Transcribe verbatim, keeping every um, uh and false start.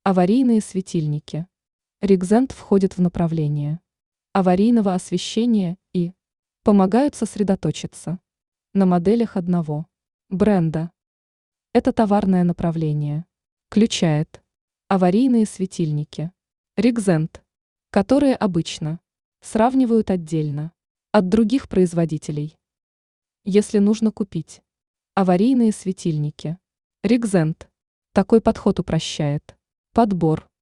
Аварийные светильники. Ригзент входит в направление аварийного освещения и помогают сосредоточиться на моделях одного бренда. Это товарное направление включает аварийные светильники Ригзент, которые обычно сравнивают отдельно от других производителей. Если нужно купить аварийные светильники Ригзент, такой подход упрощает подбор